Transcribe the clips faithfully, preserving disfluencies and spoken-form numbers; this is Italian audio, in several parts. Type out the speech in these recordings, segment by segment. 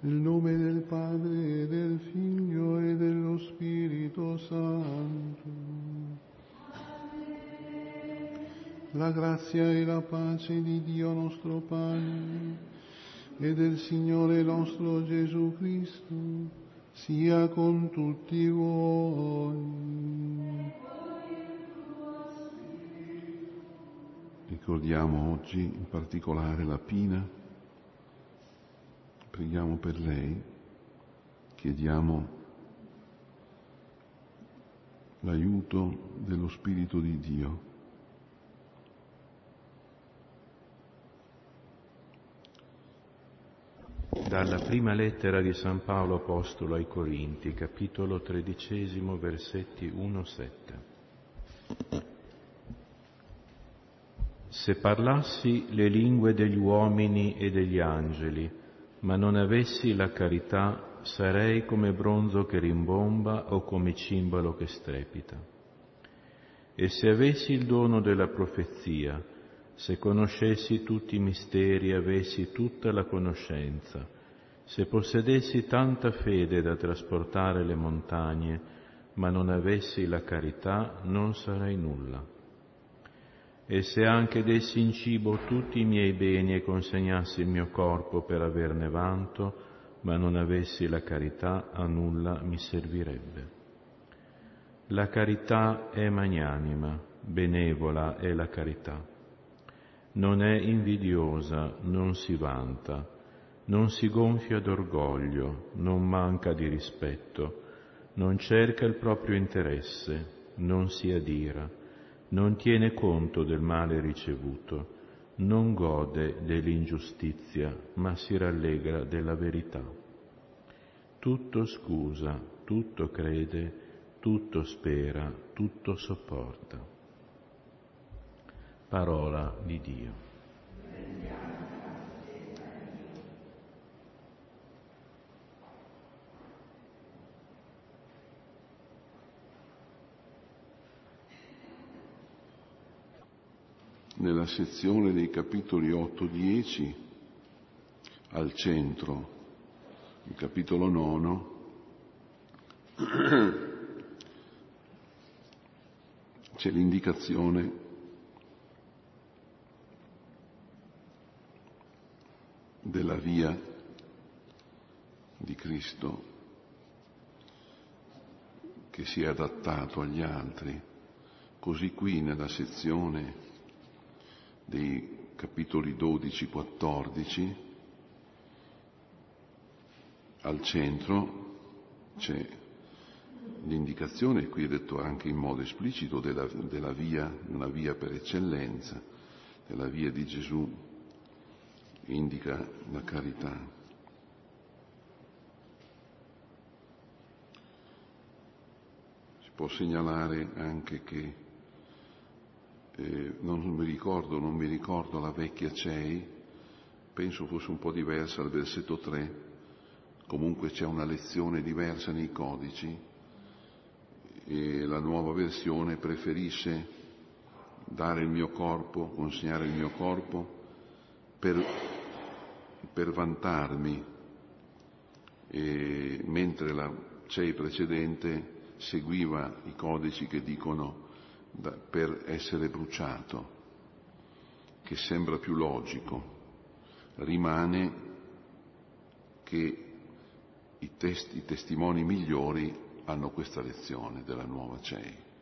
Nel nome del Padre, del Figlio e dello Spirito Santo. La grazia e la pace di Dio nostro Padre e del Signore nostro Gesù Cristo sia con tutti voi. Ricordiamo oggi in particolare la Pina. Preghiamo per lei, chiediamo l'aiuto dello Spirito di Dio. Dalla prima lettera di San Paolo Apostolo ai Corinti, capitolo tredicesimo, versetti uno sette. Se parlassi le lingue degli uomini e degli angeli, ma non avessi la carità, sarei come bronzo che rimbomba o come cimbalo che strepita. E se avessi il dono della profezia, se conoscessi tutti i misteri e avessi tutta la conoscenza, se possedessi tanta fede da trasportare le montagne, ma non avessi la carità, non sarei nulla. E se anche dessi in cibo tutti i miei beni e consegnassi il mio corpo per averne vanto, ma non avessi la carità, a nulla mi servirebbe. La carità è magnanima, benevola è la carità. Non è invidiosa, non si vanta, non si gonfia d'orgoglio, non manca di rispetto, non cerca il proprio interesse, non si adira, non tiene conto del male ricevuto, non gode dell'ingiustizia, ma si rallegra della verità. Tutto scusa, tutto crede, tutto spera, tutto sopporta. Parola di Dio. Nella sezione dei capitoli otto dieci, al centro, il capitolo nono, c'è l'indicazione della via di Cristo che si è adattato agli altri. Così qui nella sezione dei capitoli dodici quattordici, al centro c'è l'indicazione, qui è detto anche in modo esplicito, della, della via, una via per eccellenza, della via di Gesù, indica la carità. Si può segnalare anche che Eh, non mi ricordo, non mi ricordo la vecchia C E I, penso fosse un po' diversa al versetto tre, comunque c'è una lezione diversa nei codici e la nuova versione preferisce dare il mio corpo, consegnare il mio corpo per, per vantarmi, e, mentre la C E I precedente seguiva i codici che dicono Da, per essere bruciato, che sembra più logico. Rimane che i, testi, i testimoni migliori hanno questa lezione della nuova C E I.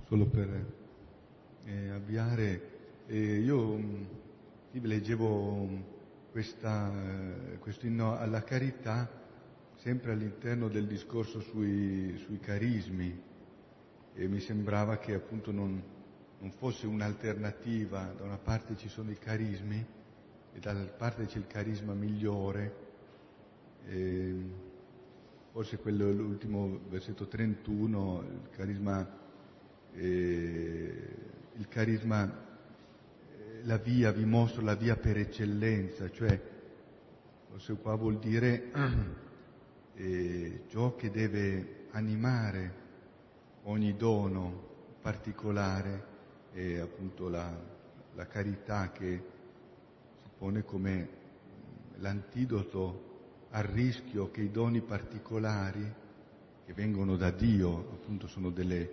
solo per eh, avviare, eh, io mh, leggevo mh, questa, eh, questo inno alla carità sempre all'interno del discorso sui, sui carismi, e mi sembrava che appunto non, non fosse un'alternativa. Da una parte ci sono i carismi e dall'altra parte c'è il carisma migliore, e forse quello, l'ultimo versetto trentuno, il carisma, eh, il carisma, eh, la via, vi mostro la via per eccellenza, cioè forse qua vuol dire eh, ciò che deve animare ogni dono particolare è appunto la, la carità, che si pone come l'antidoto al rischio che i doni particolari che vengono da Dio, appunto sono delle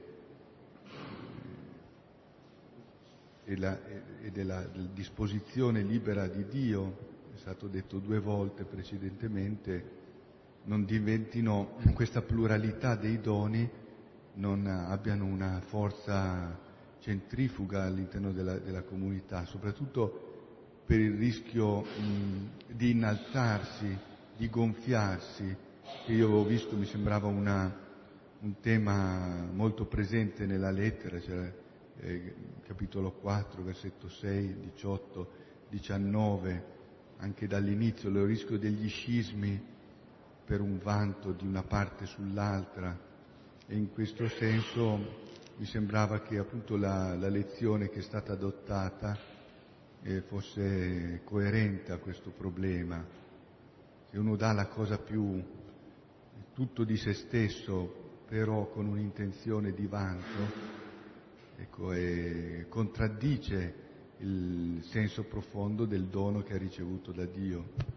e la, e della, della disposizione libera di Dio, è stato detto due volte precedentemente, non diventino, questa pluralità dei doni non abbiano una forza centrifuga all'interno della, della comunità, soprattutto per il rischio mh, di innalzarsi, di gonfiarsi, che io avevo visto, mi sembrava una, un tema molto presente nella lettera, c'era eh, capitolo quattro, versetto sei, diciotto, diciannove, anche dall'inizio, il rischio degli scismi per un vanto di una parte sull'altra, e in questo senso mi sembrava che appunto la, la lezione che è stata adottata eh, fosse coerente a questo problema. Se uno dà la cosa più tutto di se stesso, però con un'intenzione di vanto, ecco, e contraddice il senso profondo del dono che ha ricevuto da Dio.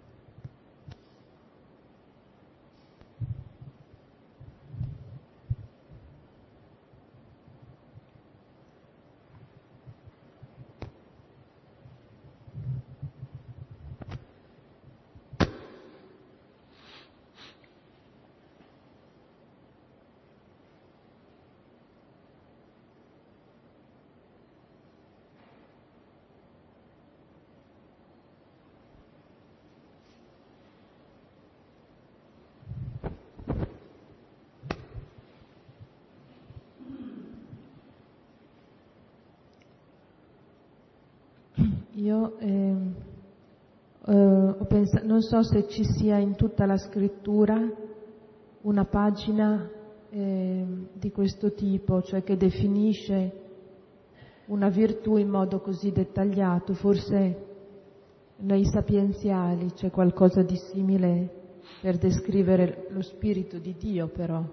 Io eh, eh, ho pensato, non so se ci sia in tutta la scrittura una pagina eh, di questo tipo, cioè che definisce una virtù in modo così dettagliato. Forse nei sapienziali c'è qualcosa di simile per descrivere lo spirito di Dio, però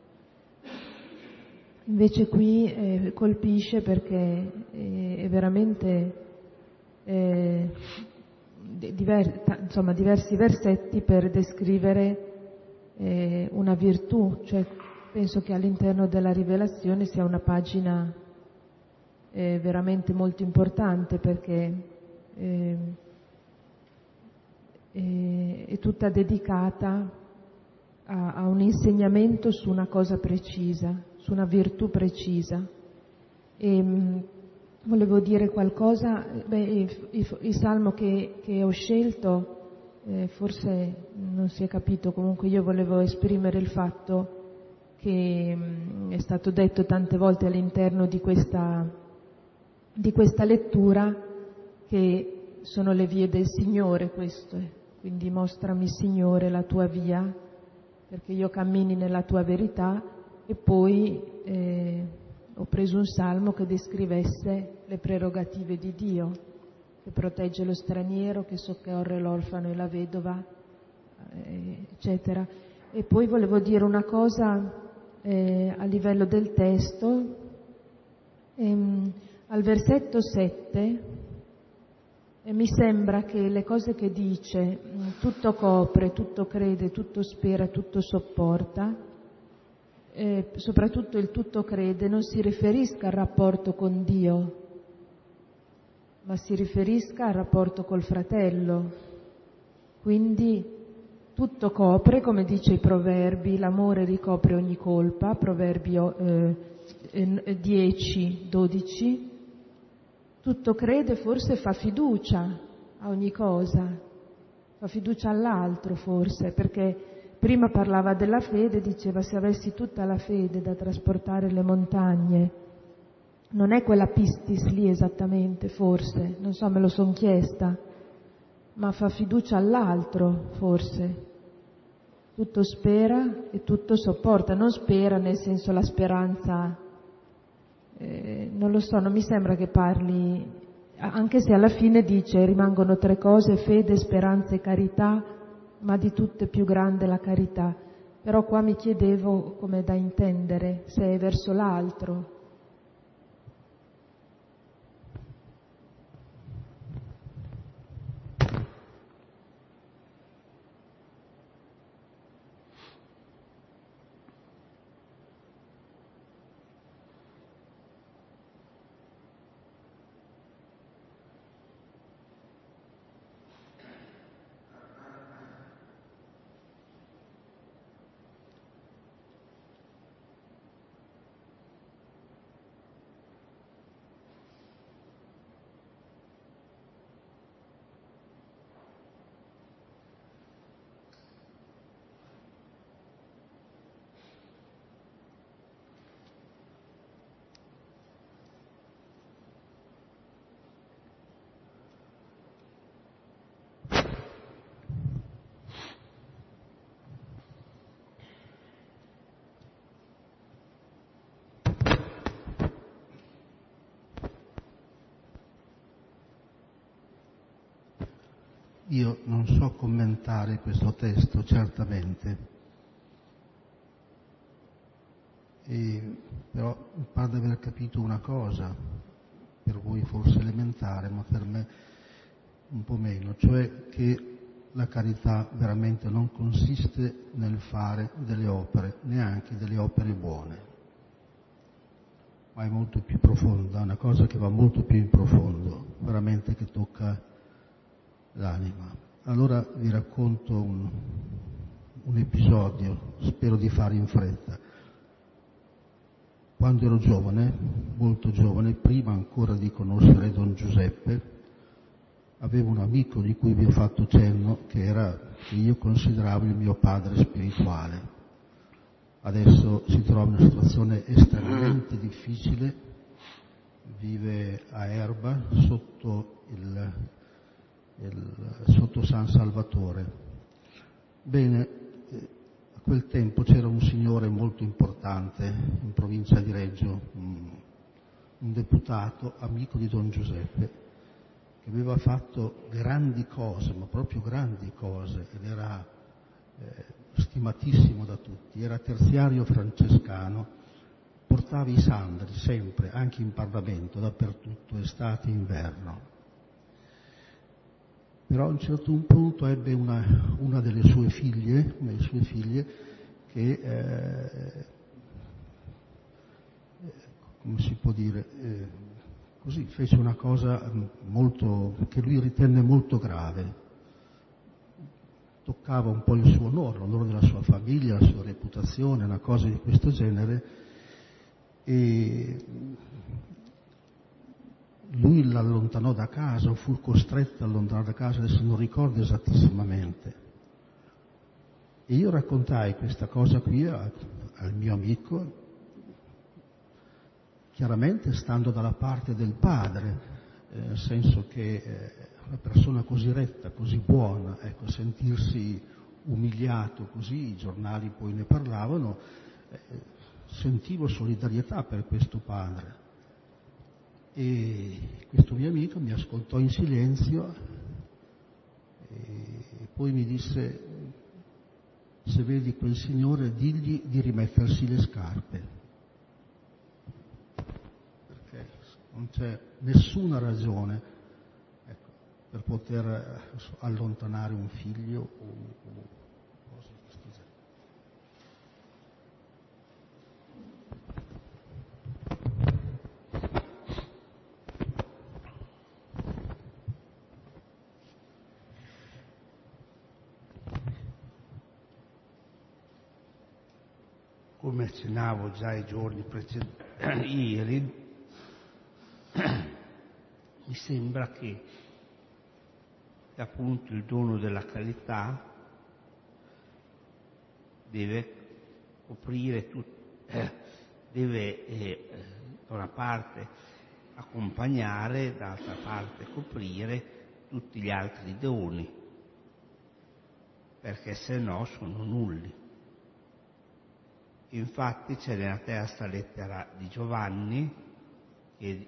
invece qui eh, colpisce perché eh, è veramente Eh, diver, insomma, diversi versetti per descrivere eh, una virtù, cioè penso che all'interno della rivelazione sia una pagina eh, veramente molto importante, perché eh, eh, è tutta dedicata a, a un insegnamento su una cosa precisa, su una virtù precisa. E, volevo dire qualcosa, beh, il, il, il salmo che, che ho scelto, eh, forse non si è capito, comunque io volevo esprimere il fatto che mh, è stato detto tante volte all'interno di questa, di questa lettura che sono le vie del Signore queste, quindi mostrami Signore la tua via, perché io cammini nella tua verità. E poi eh, ho preso un salmo che descrivesse le prerogative di Dio, che protegge lo straniero, che soccorre l'orfano e la vedova, eccetera. E poi volevo dire una cosa eh, a livello del testo. Ehm, al versetto sette eh, mi sembra che le cose che dice, tutto copre, tutto crede, tutto spera, tutto sopporta, Eh, soprattutto il tutto crede, non si riferisca al rapporto con Dio, ma si riferisca al rapporto col fratello. Quindi tutto copre, come dice i proverbi, l'amore ricopre ogni colpa, proverbio eh, dieci dodici, tutto crede forse fa fiducia a ogni cosa, fa fiducia all'altro forse, perché prima parlava della fede, diceva se avessi tutta la fede da trasportare le montagne, non è quella pistis lì esattamente forse, non so, me lo son chiesta, ma fa fiducia all'altro forse, tutto spera e tutto sopporta, non spera nel senso la speranza, eh, non lo so, non mi sembra che parli, anche se alla fine dice rimangono tre cose, fede, speranza e carità, ma di tutte più grande la carità, però qua mi chiedevo come da intendere, se è verso l'altro. Io non so commentare questo testo, certamente, e, però mi pare di aver capito una cosa, per voi forse elementare, ma per me un po' meno, cioè che la carità veramente non consiste nel fare delle opere, neanche delle opere buone, ma è molto più profonda, una cosa che va molto più in profondo, veramente che tocca l'anima. Allora vi racconto un, un episodio, spero di fare in fretta. Quando ero giovane, molto giovane, prima ancora di conoscere Don Giuseppe, avevo un amico di cui vi ho fatto cenno, che era, che io consideravo il mio padre spirituale. Adesso si trova in una situazione estremamente difficile, vive a Erba, sotto il sotto San Salvatore. Bene, a quel tempo c'era un signore molto importante in provincia di Reggio, un, un deputato, amico di Don Giuseppe, che aveva fatto grandi cose, ma proprio grandi cose, ed era eh, stimatissimo da tutti, era terziario francescano, portava i sandali sempre, anche in Parlamento, dappertutto, estate e inverno. Però a un certo punto ebbe una, una delle sue figlie, una delle sue figlie che, eh, come si può dire, eh, così fece una cosa molto, che lui ritenne molto grave. Toccava un po' il suo onore, l'onore della sua famiglia, la sua reputazione, una cosa di questo genere, e lui l'allontanò da casa, o fu costretto a allontanare da casa, adesso non ricordo esattissimamente. E io raccontai questa cosa qui a, al mio amico, chiaramente stando dalla parte del padre, eh, nel senso che eh, una persona così retta, così buona, ecco, sentirsi umiliato così, i giornali poi ne parlavano, eh, sentivo solidarietà per questo padre. E questo mio amico mi ascoltò in silenzio e poi mi disse: se vedi quel signore digli di rimettersi le scarpe, perché non c'è nessuna ragione, ecco, per poter allontanare un figlio o, o cose di questo genere. come accennavo già i giorni precedenti, ieri, mi sembra che, che appunto il dono della carità deve coprire tutto, eh, deve eh, da una parte accompagnare, dall'altra parte coprire tutti gli altri doni, perché se no sono nulli. Infatti c'è nella terza lettera di Giovanni che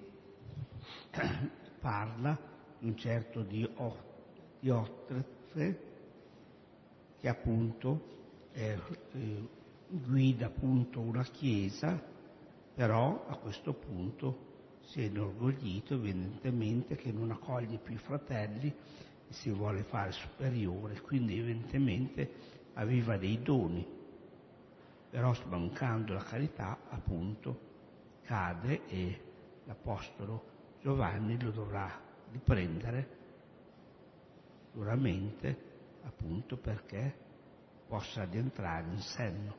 parla di un certo Diotrefes che appunto eh, eh, guida appunto una chiesa, però a questo punto si è inorgoglito evidentemente che non accoglie più i fratelli e si vuole fare superiore, quindi evidentemente aveva dei doni, però smancando la carità appunto cade e l'Apostolo Giovanni lo dovrà riprendere duramente appunto perché possa rientrare in senno.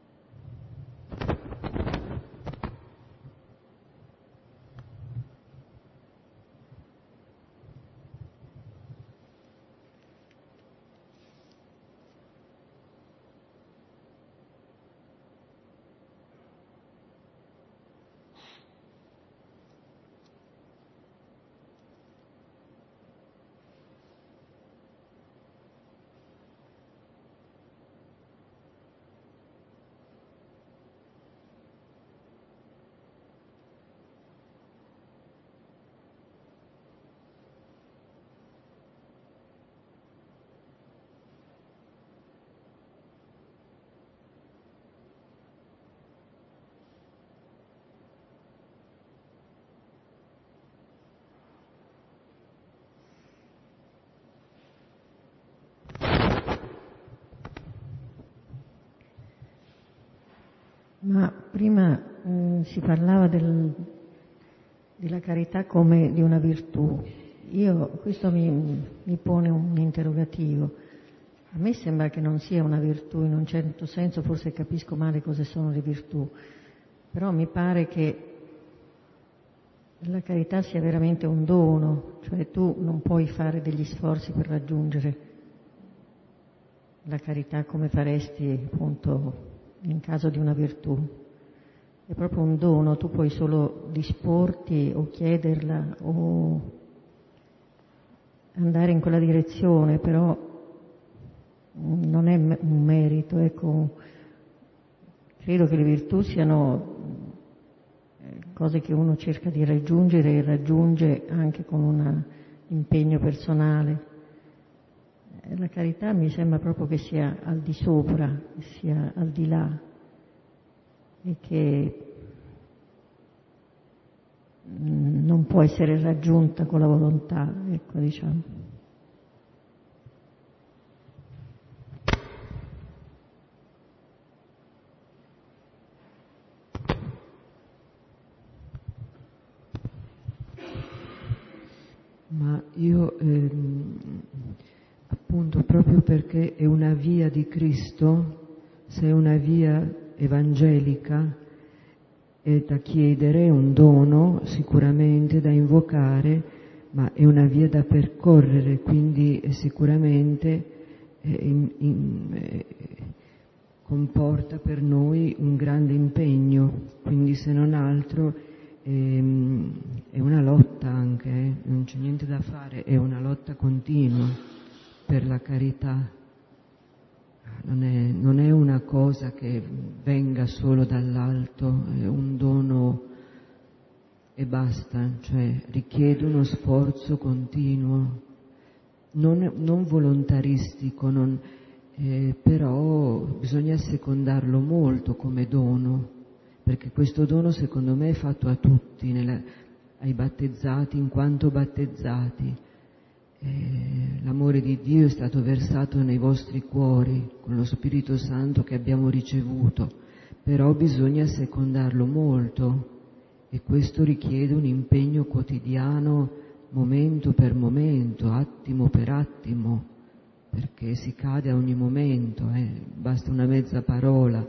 Ma prima eh, si parlava del, della carità come di una virtù. Io, questo mi, mi pone un interrogativo. A me sembra che non sia una virtù in un certo senso, forse capisco male cosa sono le virtù, però mi pare che la carità sia veramente un dono, cioè tu non puoi fare degli sforzi per raggiungere la carità come faresti appunto in caso di una virtù. È proprio un dono, tu puoi solo disporti o chiederla o andare in quella direzione, però non è un merito, ecco. Credo che le virtù siano cose che uno cerca di raggiungere e raggiunge anche con un impegno personale. La carità mi sembra proprio che sia al di sopra, che sia al di là e che non può essere raggiunta con la volontà, ecco, diciamo. Ma io ehm, appunto proprio perché è una via di Cristo, se è una via evangelica, è da chiedere, è un dono sicuramente da invocare, ma è una via da percorrere, quindi sicuramente eh, in, in, eh, comporta per noi un grande impegno, quindi se non altro ehm, è una lotta anche, eh? Non c'è niente da fare, è una lotta continua per la carità. Non è, non è una cosa che venga solo dall'alto, è un dono e basta, cioè richiede uno sforzo continuo, non, non volontaristico, non, eh, però bisogna secondarlo molto come dono, perché questo dono secondo me è fatto a tutti, nella, ai battezzati in quanto battezzati. Eh, l'amore di Dio è stato versato nei vostri cuori con lo Spirito Santo che abbiamo ricevuto, però bisogna secondarlo molto e questo richiede un impegno quotidiano, momento per momento, attimo per attimo, perché si cade a ogni momento, eh. Basta una mezza parola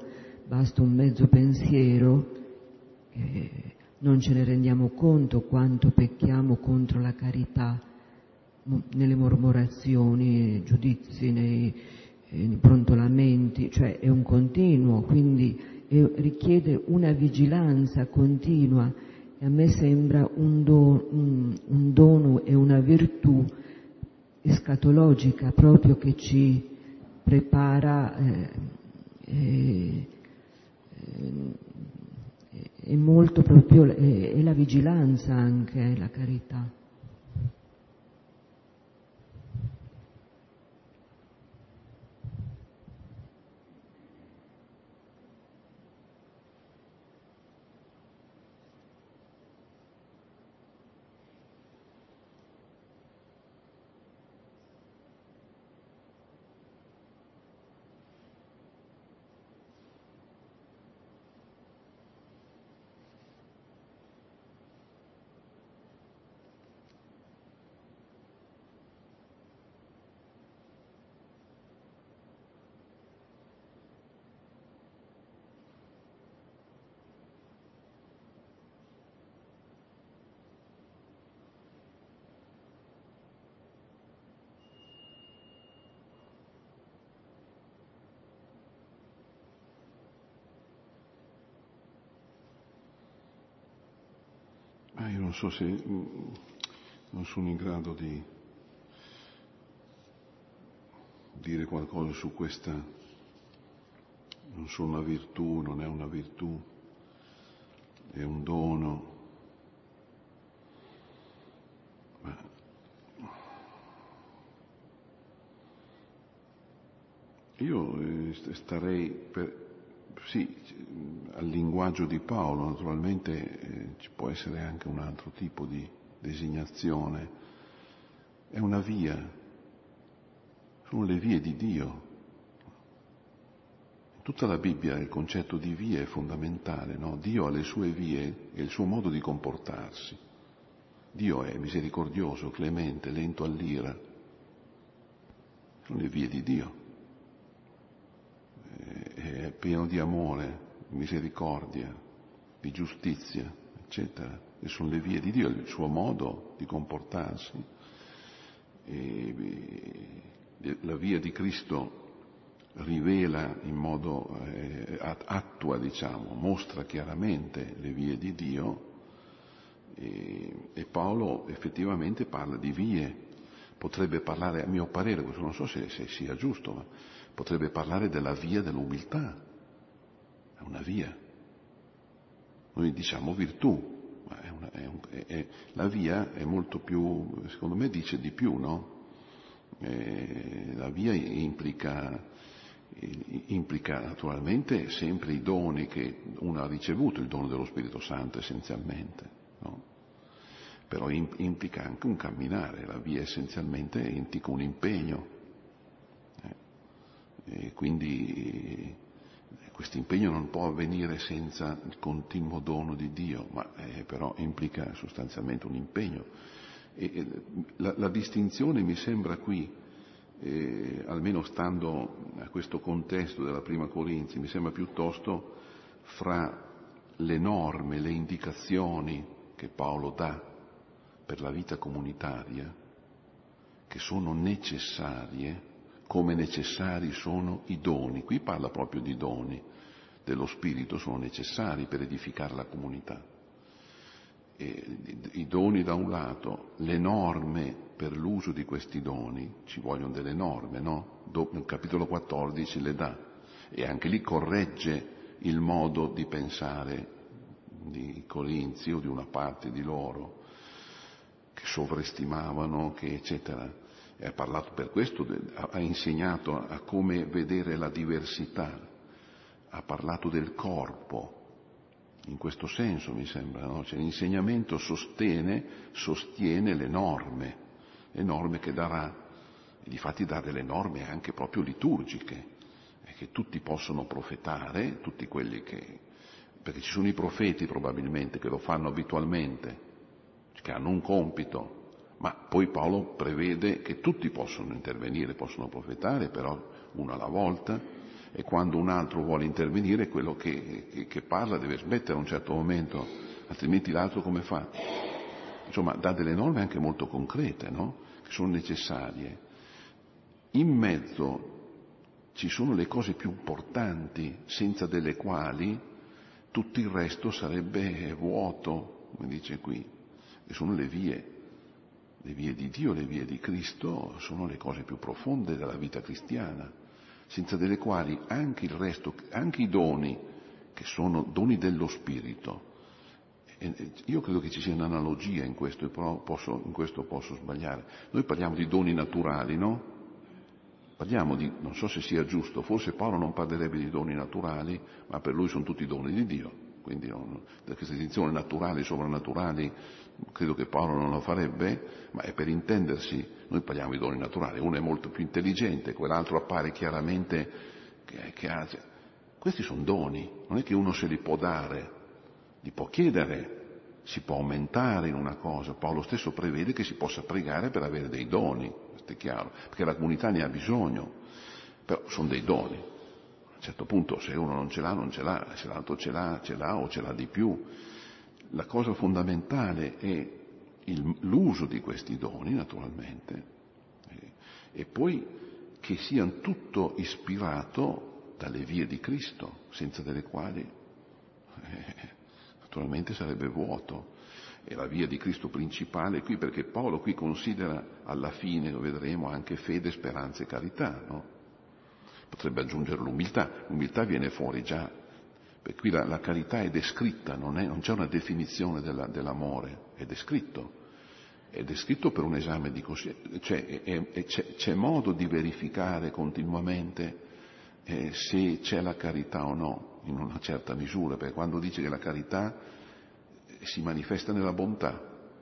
basta un mezzo pensiero, eh, non ce ne rendiamo conto quanto pecchiamo contro la carità, nelle mormorazioni, nei giudizi, nei, eh, nei prontolamenti, cioè è un continuo, quindi è, richiede una vigilanza continua, e a me sembra un, do, un, un dono e una virtù escatologica proprio che ci prepara, eh, eh, eh, è molto proprio, è, è la vigilanza anche, è la carità. Ah, io non so se non sono in grado di dire qualcosa su questa, non so, una virtù, non è una virtù, è un dono. Ma io starei per, sì, al linguaggio di Paolo, naturalmente eh, ci può essere anche un altro tipo di designazione, è una via, sono le vie di Dio. In tutta la Bibbia il concetto di via è fondamentale, no? Dio ha le sue vie e il suo modo di comportarsi. Dio è misericordioso, clemente, lento all'ira, sono le vie di Dio. È pieno di amore, di misericordia, di giustizia, eccetera. E sono le vie di Dio, il suo modo di comportarsi. E la via di Cristo rivela in modo, eh, attua, diciamo, mostra chiaramente le vie di Dio, e, e Paolo effettivamente parla di vie. Potrebbe parlare, a mio parere, questo non so se, se sia giusto, ma potrebbe parlare della via dell'umiltà. È una via. Noi diciamo virtù, ma è una, è un, è, è, la via è molto più, secondo me dice di più, no? Eh, la via implica, implica naturalmente sempre i doni che uno ha ricevuto, il dono dello Spirito Santo essenzialmente, no? Però implica anche un camminare, la via essenzialmente implica un impegno, eh? E quindi questo impegno non può avvenire senza il continuo dono di Dio, ma eh, però implica sostanzialmente un impegno. E, e, la, la distinzione mi sembra qui, eh, almeno stando a questo contesto della Prima Corinzi, mi sembra piuttosto fra le norme, le indicazioni che Paolo dà per la vita comunitaria, che sono necessarie, come necessari sono i doni. Qui parla proprio di doni dello Spirito, sono necessari per edificare la comunità. E i doni da un lato, le norme per l'uso di questi doni, ci vogliono delle norme, no? Nel capitolo quattordici le dà, e anche lì corregge il modo di pensare di Corinzi o di una parte di loro, che sovraestimavano, che eccetera. E ha parlato per questo, ha insegnato a come vedere la diversità, ha parlato del corpo, in questo senso mi sembra, no? Cioè, l'insegnamento sostiene, sostiene le norme, le norme che darà, e difatti dà delle norme anche proprio liturgiche, e che tutti possono profetare, tutti quelli che, perché ci sono i profeti probabilmente che lo fanno abitualmente, che hanno un compito, ma poi Paolo prevede che tutti possono intervenire, possono profetare, però uno alla volta, e quando un altro vuole intervenire quello che, che, che parla deve smettere a un certo momento, altrimenti l'altro come fa? Insomma, dà delle norme anche molto concrete, no? Che sono necessarie. In mezzo ci sono le cose più importanti, senza delle quali tutto il resto sarebbe vuoto, come dice qui, e sono le vie. Le vie di Dio, le vie di Cristo sono le cose più profonde della vita cristiana, senza delle quali anche il resto, anche i doni, che sono doni dello Spirito. E io credo che ci sia un'analogia in questo, però posso, in questo posso sbagliare. Noi parliamo di doni naturali, no? Parliamo di, non so se sia giusto, forse Paolo non parlerebbe di doni naturali, ma per lui sono tutti doni di Dio. Quindi non, questa distinzione naturali e sovrannaturali credo che Paolo non lo farebbe, ma è per intendersi, noi parliamo di doni naturali, uno è molto più intelligente, quell'altro appare chiaramente che, che ha... Questi sono doni, non è che uno se li può dare, li può chiedere, si può aumentare in una cosa. Paolo stesso prevede che si possa pregare per avere dei doni, questo è chiaro, perché la comunità ne ha bisogno, però sono dei doni. A un certo punto se uno non ce l'ha, non ce l'ha, se l'altro ce l'ha, ce l'ha o ce l'ha di più. La cosa fondamentale è il, l'uso di questi doni, naturalmente, eh, e poi che siano tutto ispirato dalle vie di Cristo, senza delle quali eh, naturalmente sarebbe vuoto. È la via di Cristo principale qui, perché Paolo qui considera alla fine, lo vedremo, anche fede, speranza e carità, no? Potrebbe aggiungere l'umiltà, l'umiltà viene fuori già, perché qui la, la carità è descritta, non, è, non c'è una definizione della, dell'amore, è descritto, è descritto per un esame di coscienza, cioè è, è, c'è, c'è modo di verificare continuamente eh, se c'è la carità o no, in una certa misura, perché quando dice che la carità si manifesta nella bontà,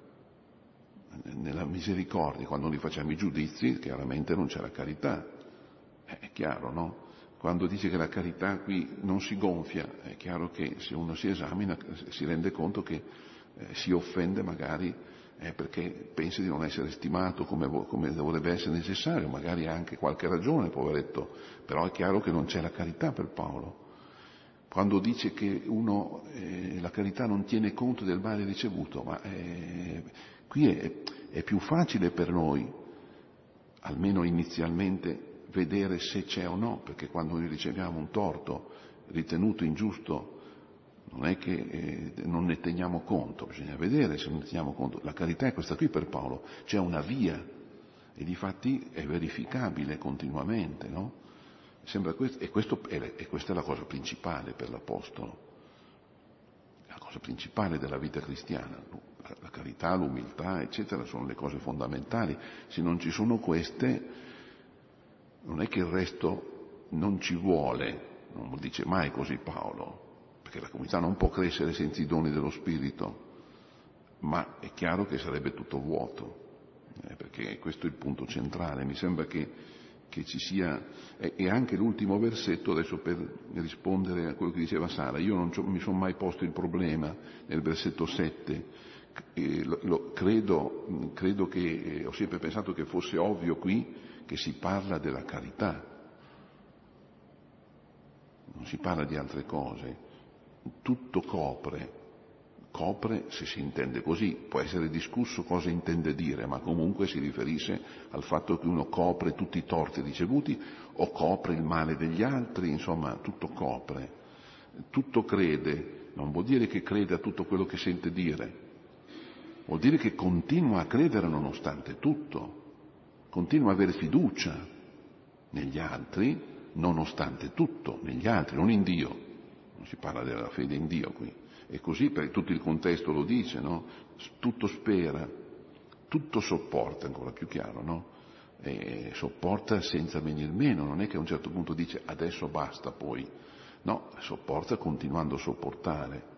nella misericordia, quando noi facciamo i giudizi chiaramente non c'è la carità. È chiaro, no? Quando dice che la carità qui non si gonfia, è chiaro che se uno si esamina si rende conto che eh, si offende magari eh, perché pensa di non essere stimato come, come dovrebbe essere necessario, magari ha anche qualche ragione, poveretto, però è chiaro che non c'è la carità per Paolo. Quando dice che uno, eh, la carità non tiene conto del male ricevuto, ma eh, qui è, è più facile per noi, almeno inizialmente, vedere se c'è o no, perché quando noi riceviamo un torto ritenuto ingiusto non è che eh, non ne teniamo conto, bisogna vedere se non ne teniamo conto. La carità è questa qui per Paolo, c'è una via e difatti è verificabile continuamente, no? Sembra questo, e, questo è, e questa è la cosa principale per l'Apostolo, la cosa principale della vita cristiana, la, la carità, l'umiltà, eccetera, sono le cose fondamentali. Se non ci sono queste, non è che il resto non ci vuole, non lo dice mai così Paolo, perché la comunità non può crescere senza i doni dello Spirito, ma è chiaro che sarebbe tutto vuoto, eh, perché questo è il punto centrale. Mi sembra che, che ci sia, e, e anche l'ultimo versetto, adesso per rispondere a quello che diceva Sara, io non mi sono mai posto il problema nel versetto sette, eh, lo, lo, credo, credo che, eh, ho sempre pensato che fosse ovvio qui, che si parla della carità, non si parla di altre cose, tutto copre, copre se si intende così, può essere discusso cosa intende dire, ma comunque si riferisce al fatto che uno copre tutti i torti ricevuti o copre il male degli altri, insomma tutto copre, tutto crede, non vuol dire che crede a tutto quello che sente dire, vuol dire che continua a credere nonostante tutto, continua a avere fiducia negli altri, nonostante tutto, negli altri, non in Dio. Non si parla della fede in Dio qui. E così per tutto il contesto lo dice, no? Tutto spera, tutto sopporta, ancora più chiaro, no? E sopporta senza venir meno, non è che a un certo punto dice adesso basta poi. No, sopporta continuando a sopportare.